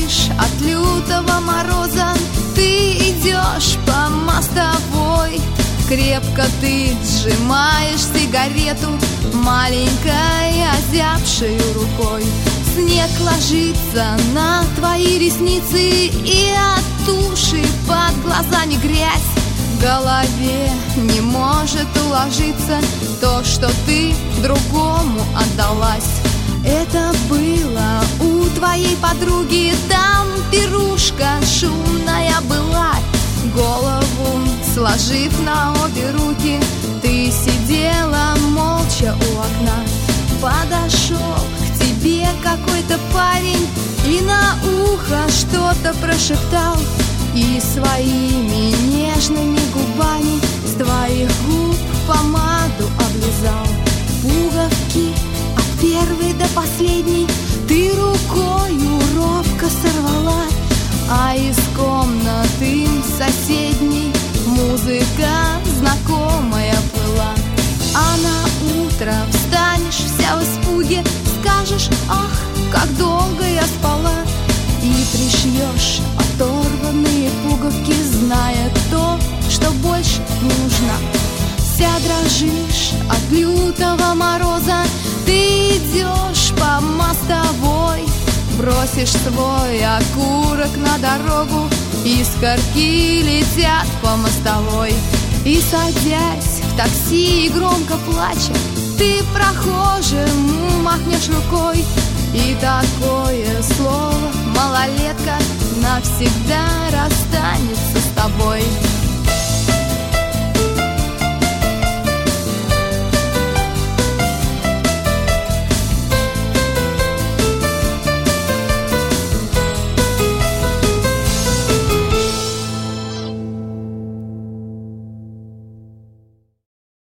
дрожишь от лютого мороза, ты идешь по мостовой. Крепко ты сжимаешь сигарету маленькой озябшей рукой. Снег ложится на твои ресницы, и от туши под глазами грязь. В голове не может уложиться то, что ты другому отдалась. Это было у твоей подруги, там пирушка шумная была. Голову сложив на обе руки, ты сидела молча у окна. Подошел к тебе какой-то парень и на ухо что-то прошептал, и своими нежными губами с твоих губ помаду облизал. Пуговки от первой до последней ты рукою робко сорвала, а из комнаты соседней музыка знакомая плыла. А на утро встанешь вся в испуге, скажешь: ах, как долго я спала, и пришьешь оторванные пуговки, зная то, что больше не нужна. Вся дрожишь от лютого мороза, ты идешь по мостовой. Бросишь свой окурок на дорогу, искорки летят по мостовой. И садясь в такси и громко плача, ты прохожему махнешь рукой. И такое слово малолетка навсегда расстанется с тобой.